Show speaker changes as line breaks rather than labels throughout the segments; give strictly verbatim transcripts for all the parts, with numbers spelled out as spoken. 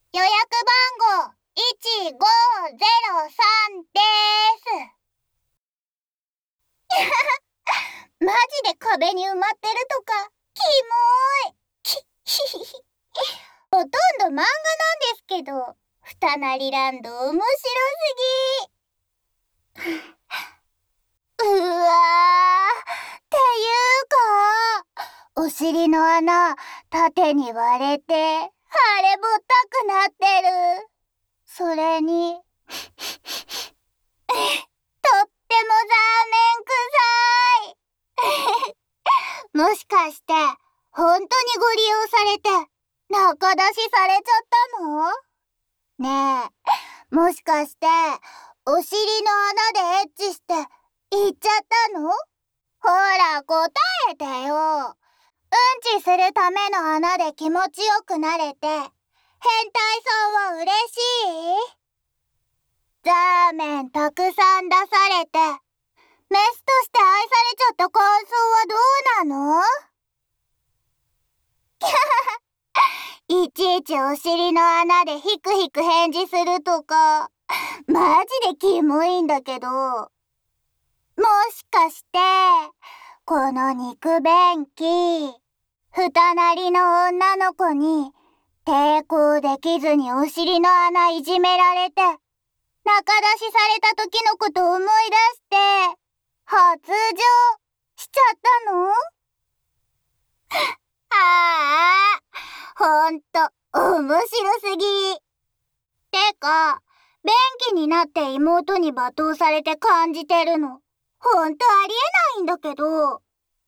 予約番号いちごゼロさんです。マジで壁に埋まってるとか、キモーい。きひひひ。ほとんど漫画なんですけど、ふたなりランド面白すぎ。うわー。っていうか、お尻の穴、縦に割れて、腫れぼったくなってる。それに、とってもザーメン臭い。もしかして、本当にご利用されて、仲出しされちゃったの？ねえ、もしかして、お尻の穴でエッチして、行っちゃったの？ほら、答えてよ。うんちするための穴で気持ちよくなれて、変態さんは嬉しい？ザーメンたくさん出されて、メスとして愛されちゃった感想はどうなの？いちいちお尻の穴でヒクヒク返事するとか、マジでキモいんだけど。もしかして、この肉便器、ふたなりの女の子に抵抗できずにお尻の穴いじめられて、仲出しされた時のこと思い出して、発情しちゃったの？ああ、ほんと面白すぎ。てか、便器になって妹に罵倒されて感じてるの、ほんとありえないんだけど。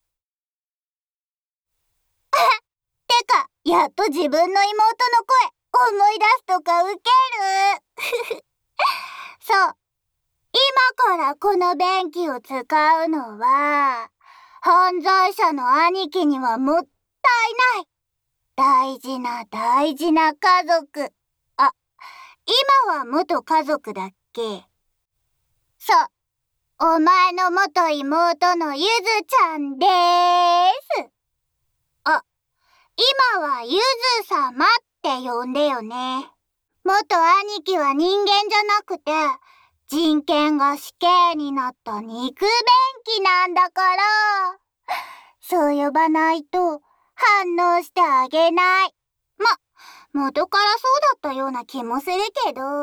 てか、やっと自分の妹の声思い出すとかウケる。そう、今からこの便器を使うのは、犯罪者の兄貴にはもったいない大事な大事な家族。あ、今は元家族だっけ？そう、お前の元妹のゆずちゃんでーす。あ、今はゆずさまって呼んでよね。元兄貴は人間じゃなくて、人権が死刑になった肉便器なんだから、そう呼ばないと反応してあげない。ま、元からそうだったような気もするけど。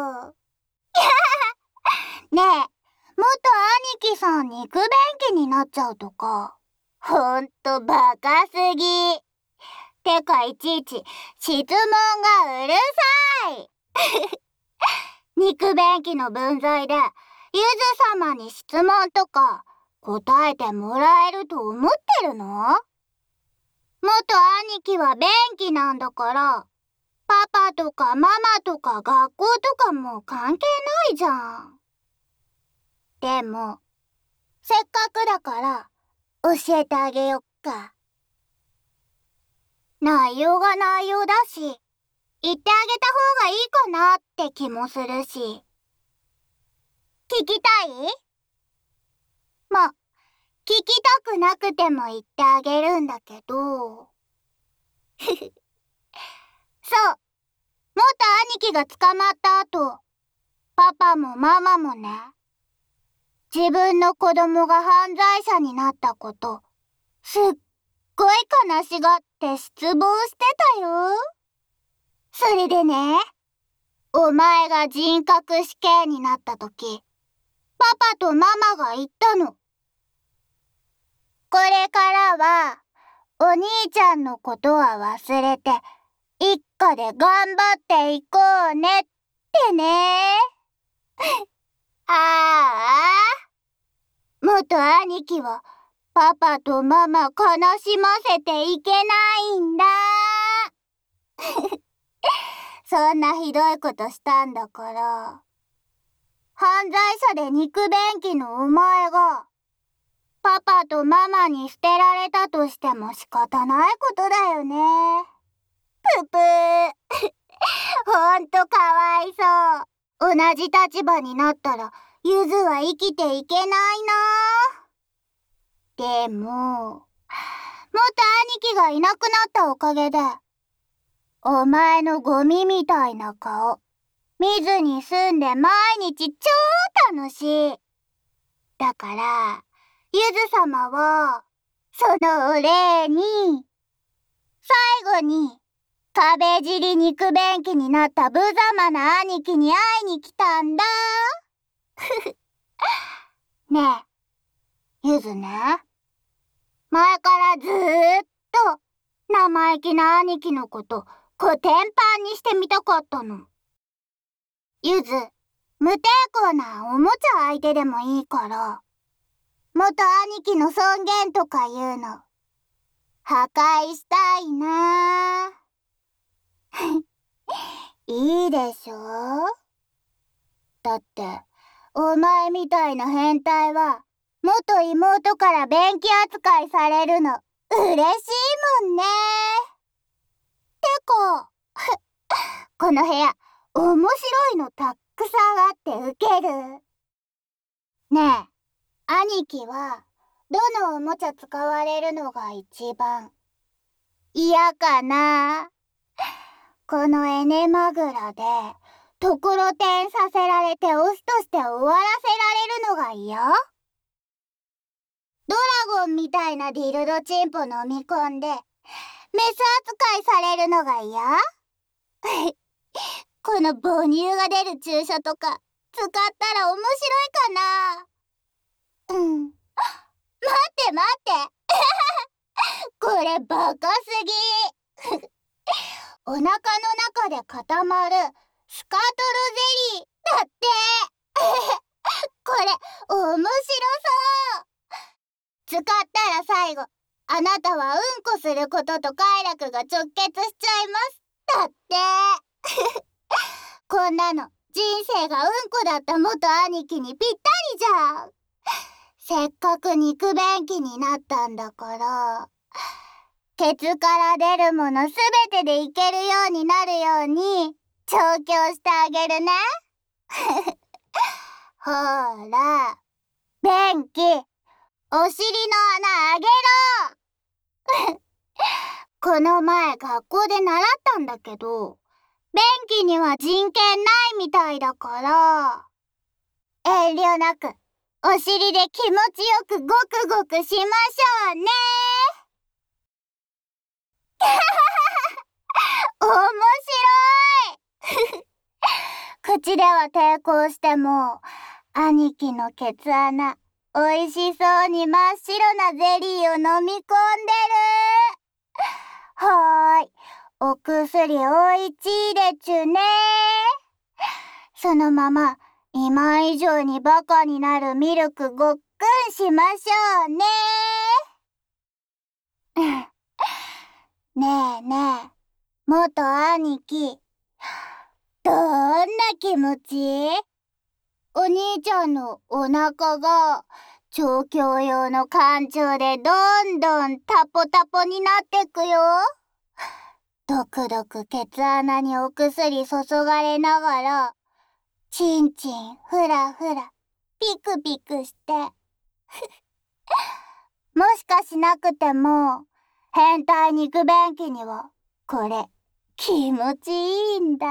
ねえ、元兄貴さん肉便器になっちゃうとか、ほんとバカすぎ。てかいちいち質問がうるさい。肉便器の分際でゆず様に質問とか答えてもらえると思ってるの？元兄貴は便器なんだから、パパとかママとか学校とかも関係ないじゃん。でも、せっかくだから教えてあげよっか。内容が内容だし、言ってあげた方がいいかなって気もするし。聞きたい？ま、聞きたくなくても言ってあげるんだけど。そう、元兄貴が捕まった後、パパもママもね、自分の子供が犯罪者になったこと、すっごい悲しがって失望してたよ。それでね、お前が人格死刑になった時、パパとママが言ったの。これからは、お兄ちゃんのことは忘れて、一家で頑張っていこうねってね。ああ、元兄貴はパパとママ悲しませていけないんだ。そんなひどいことしたんだから、犯罪者で肉便器のお前が、パパとママに捨てられたとしても仕方ないことだよね。ぷぷー。ほんとかわいそう。同じ立場になったら、ゆずは生きていけないな。でも、元兄貴がいなくなったおかげで、 お前のゴミみたいな顔見ずに済んで毎日超楽しい。だからゆずさまはそのお礼に最後に壁尻肉便器になった無様な兄貴に会いに来たんだ。ねえゆずね、前からずーっと生意気な兄貴のことコテンパンにしてみたかったの。ゆず、無抵抗なおもちゃ相手でもいいから元兄貴の尊厳とかいうの破壊したいな。いいでしょ。だってお前みたいな変態は元妹から便器扱いされるの嬉しいもんね。てかこの部屋面白いのたくさんあってウケる。ねえ兄貴はどのおもちゃ使われるのが一番嫌かな。このエネマグラでところてんさせられてオスとして終わらせられるのが嫌？ドラゴンみたいなディルドチンポ飲み込んでメス扱いされるのが嫌？この母乳が出る注射とか使ったら面白いかな。うん。待って待ってこれバカすぎ。お腹の中で固まるスカトロゼリーだって。これ面白そう。使ったら最後あなたはうんこすることと快楽が直結しちゃいますだって。こんなの人生がうんこだった元兄貴にぴったりじゃん。せっかく肉便器になったんだからケツから出るものすべてでいけるようになるように調教してあげるね。ほら便器お尻の穴あげろ。この前学校で習ったんだけど便器には人権ないみたいだから遠慮なくお尻で気持ちよくゴクゴクしましょうね。面白い。口では抵抗しても兄貴のケツ穴おいしそうに真っ白なゼリーを飲み込んでる。はーい、お薬おいちいでちゅね。そのまま今以上にバカになるミルクごっくんしましょうね。ねえねえ元兄貴どんな気持ち？お兄ちゃんのお腹が調教用の館長でどんどんタポタポになってくよ。ドクドクケツ穴にお薬注がれながらチンチンフラフラピクピクしてもしかしなくても変態肉便器にはこれ気持ちいいんだ。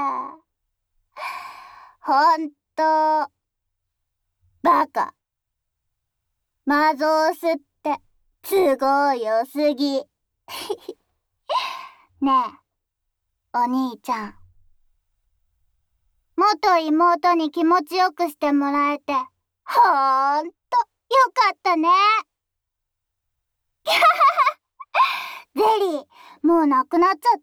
ほんとバカマゾースって都合よすぎ。ねえお兄ちゃん元妹に気持ちよくしてもらえてほーんとよかったね。ゼリーもうなくなっちゃった。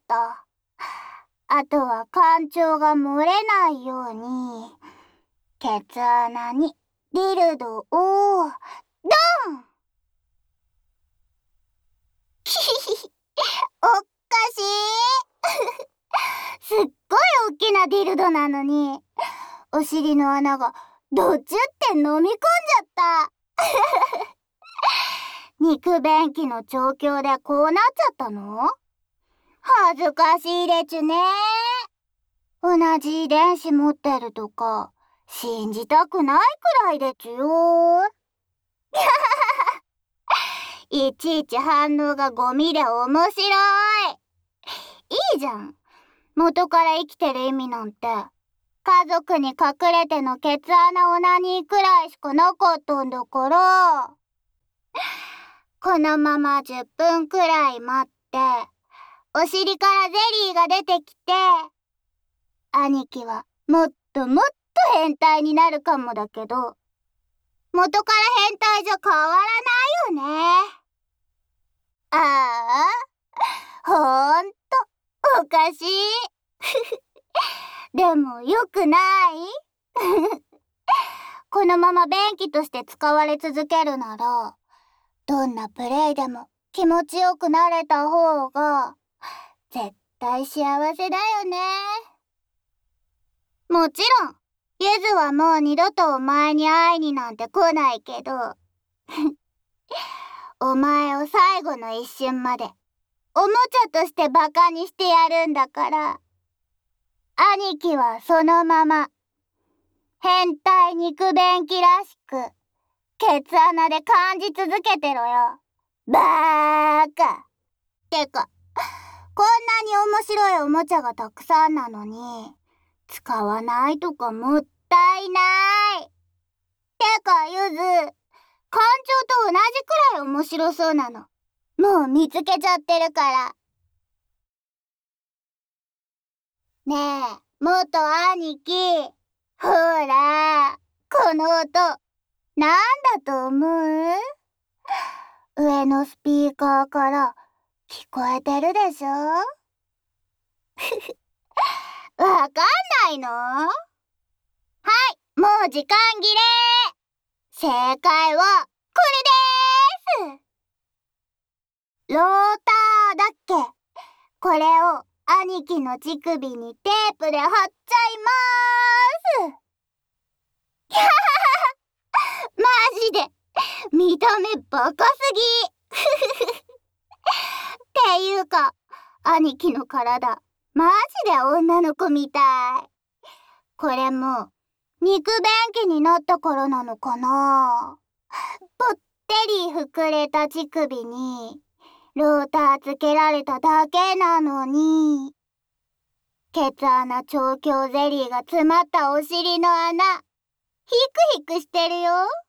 あとは館長が漏れないようにケツ穴にディルドをドン。キヒヒヒおっかしい。すっごい大きなディルドなのにお尻の穴がドチュって飲み込んじゃった。肉便器の調教でこうなっちゃったの？恥ずかしいでちゅね。同じ遺伝子持ってるとか信じたくないくらいでちゅよ。いちいち反応がゴミで面白い。いいじゃん。 元から生きてる意味なんて、家族に隠れてのケツ穴オナニーくらいしかなかったんだから、このままじゅっぷんくらい待って、お尻からゼリーが出てきて、兄貴はもっともっと変態になるかもだけど、元から変態じゃ変わらないよね。ああ、ほんと、おかしい。でもよくないこのまま便器として使われ続けるなら、どんなプレイでも気持ちよくなれた方が絶対幸せだよね。もちろんゆずはもう二度とお前に会いになんて来ないけどお前を最後の一瞬までおもちゃとしてバカにしてやるんだから、兄貴はそのまま変態肉便器らしくケツ穴で感じ続けてろよ、バーカ。てか、こんなに面白いおもちゃがたくさんなのに使わないとかもったいない。てかゆず、館長と同じくらい面白そうなのもう見つけちゃってるから。ねえ、元兄貴、ほら、この音なんだと思う？上のスピーカーから聞こえてるでしょ？わかんないの？はい、もう時間切れ。正解はこれでーす。ローターだっけ？これを兄貴の乳首にテープで貼っちゃいまーす。マジで見た目バカすぎっていうか、兄貴の体マジで女の子みたい。これも肉便器になったからなのかな。ぽってり膨れた乳首にローターつけられただけなのに、ケツ穴調教ゼリーが詰まったお尻の穴ヒクヒクしてるよ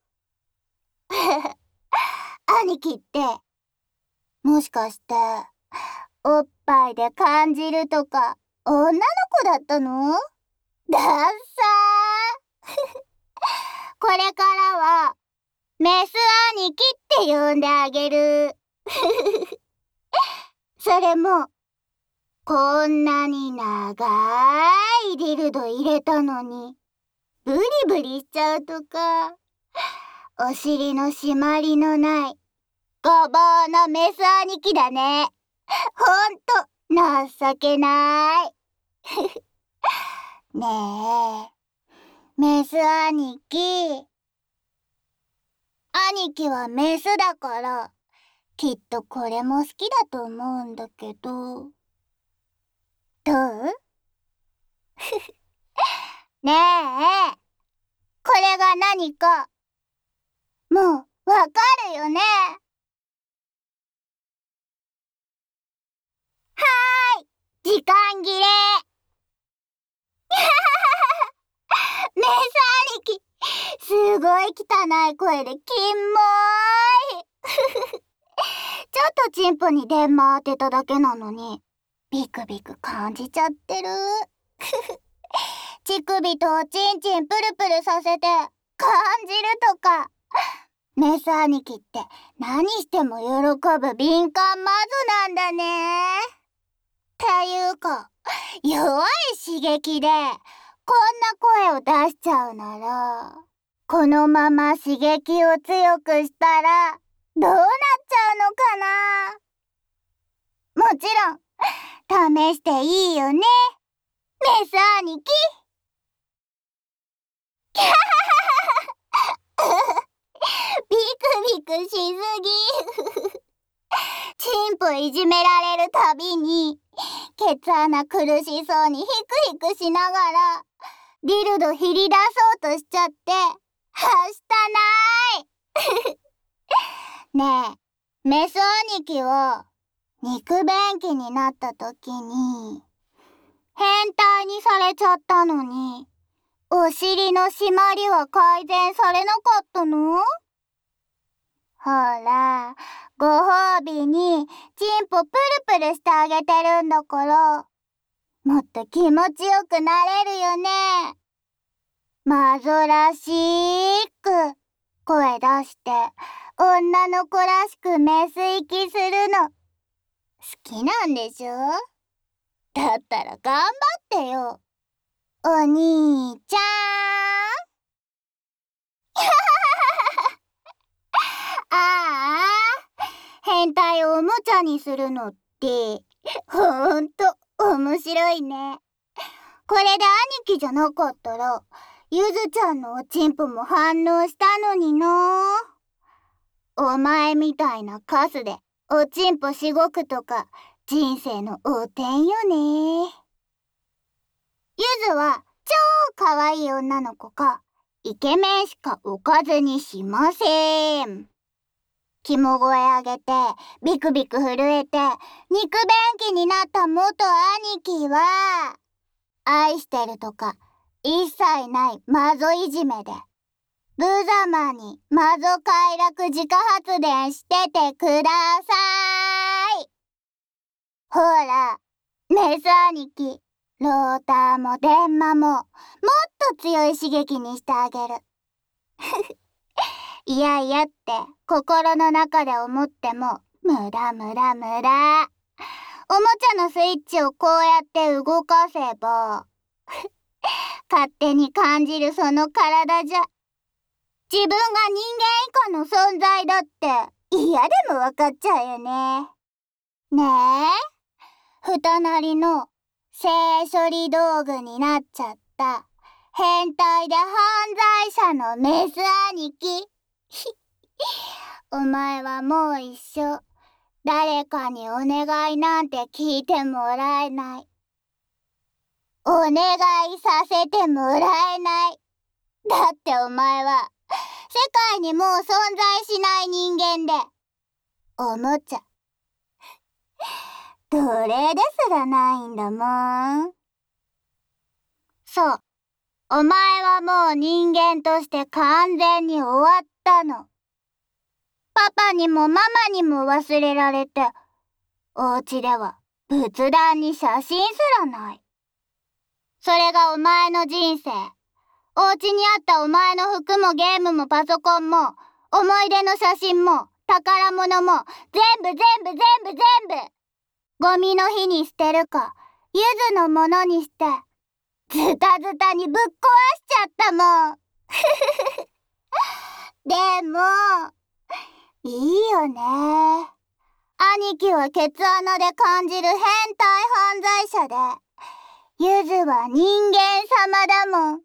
兄貴ってもしかしておっぱいで感じるとか女の子だったの？ダッサーこれからはメス兄貴って呼んであげるそれもこんなに長いディルド入れたのにブリブリしちゃうとか、お尻の締まりのないごぼうのメス兄貴だね。ほんと情けないねえ、メス兄貴。兄貴はメスだからきっとこれも好きだと思うんだけど、どう？ねえ、これが何かもうわかるよね？はーい、時間切れメス兄貴、すごい汚い声でキンモーいちょっとチンポに電話当てただけなのにビクビク感じちゃってる乳首とおちんちんプルプルさせて感じるとか、メス兄貴って何しても喜ぶ敏感マゾなんだね。っていうか弱い刺激でこんな声を出しちゃうなら、このまま刺激を強くしたらどうなっちゃうのかな。もちろん試していいよね、メス兄貴。キャハハハビクビクしすぎチンポいじめられるたびにケツ穴苦しそうにヒクヒクしながらディルドひり出そうとしちゃってはしたないねえ、メス兄貴は肉便器になった時に変態にされちゃったのに、お尻の締まりは改善されなかったの？ほら、ご褒美にチンポプルプルしてあげてるんだから、もっと気持ちよくなれるよね。マゾらしく声出して女の子らしくメス息するの好きなんでしょ？だったら頑張ってよ、お兄ちゃん。ああ、変態をおもちゃにするのってほんと面白いね。これで兄貴じゃなかったらゆずちゃんのおちんぽも反応したのにな。お前みたいなカスでおちんぽしごくとか人生の汚点よね。ゆずは超可愛い女の子かイケメンしかおかずにしません。肝声上げてビクビク震えて肉便器になった元兄貴は愛してるとか一切ないマゾいじめで無様にマゾ快楽自家発電しててください。ほら、メス兄貴、ローターも電マももっと強い刺激にしてあげる。いやいやって心の中で思っても無駄無駄無駄。おもちゃのスイッチをこうやって動かせば勝手に感じるその体じゃ自分が人間以下の存在だって嫌でも分かっちゃうよね。ねえ、ふたなりの性処理道具になっちゃった変態で犯罪者のメス兄貴。お前はもう一生誰かにお願いなんて聞いてもらえない。お願いさせてもらえない。だってお前は世界にもう存在しない人間でおもちゃ奴隷ですらないんだもん。そう、お前はもう人間として完全に終わったの。パパにもママにも忘れられて、お家では仏壇に写真すらない。それがお前の人生。お家にあったお前の服もゲームもパソコンも思い出の写真も宝物も全部全部全部全部ゴミの日に捨てるかゆずのものにしてズタズタにぶっ壊しちゃったもん。でもいいよね。兄貴はケツ穴で感じる変態犯罪者でゆずは人間様だもん。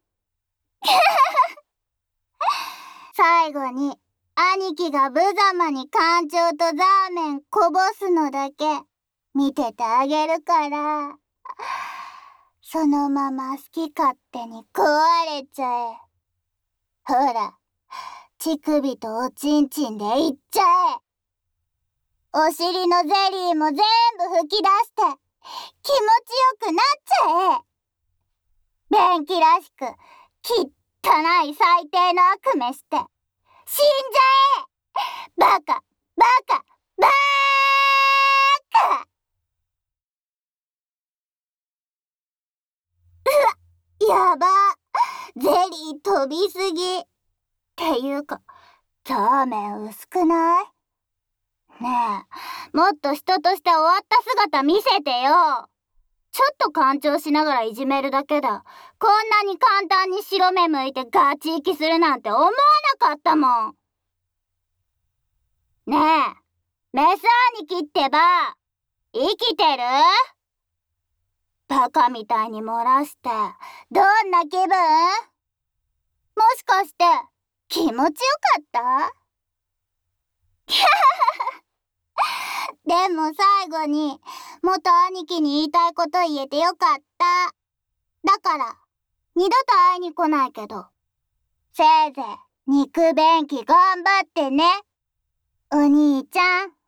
最後に兄貴が無様に館長とザーメンこぼすのだけ見ててあげるからそのまま好き勝手に壊れちゃえ。ほら、乳首とおちんちんでいっちゃえ。お尻のゼリーも全部吹き出して気持ちよくなっちゃえ。便器らしく汚い最低の悪夢して死んじゃえ。バカバカバーカ。うわ、やば、ゼリー飛びすぎっていうかザーメン薄くない？ねえ、もっと人として終わった姿見せてよ。ちょっと干潮しながらいじめるだけだ。こんなに簡単に白目向いてガチ息するなんて思わなかったもん。ねえ、メス兄貴ってば、生きてる？バカみたいに漏らして、どんな気分？もしかして、気持ちよかった？でも最後に元兄貴に言いたいこと言えてよかった。だから二度と会いに来ないけどせいぜい肉便器頑張ってね、お兄ちゃん。